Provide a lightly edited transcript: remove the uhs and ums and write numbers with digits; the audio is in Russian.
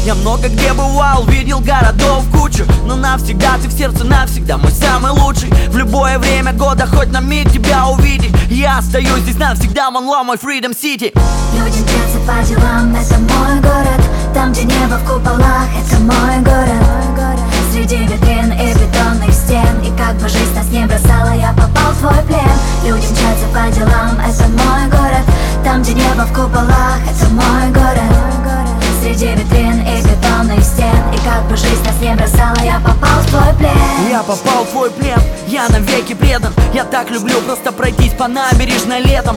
Я много где бывал, видел городов кучу, но навсегда ты в сердце, навсегда мой самый лучший. В любое время года, хоть на миг тебя увидеть, я остаюсь здесь навсегда, One Love, мой Freedom City. Люди мчатся по делам, это мой город. Там, где небо в куполах, это мой город. Среди витрин и бетонных стен, и как бы жизнь нас не бросала, я попал в твой плен. Люди мчатся по делам, это мой город. Там, где небо в куполах, это мой город. Среди витрин и бетонных стен, и как бы жизнь нас не бросала, я попал в твой плен. Я попал в твой плен, я навеки предан. Я так люблю просто пройтись по набережной летом.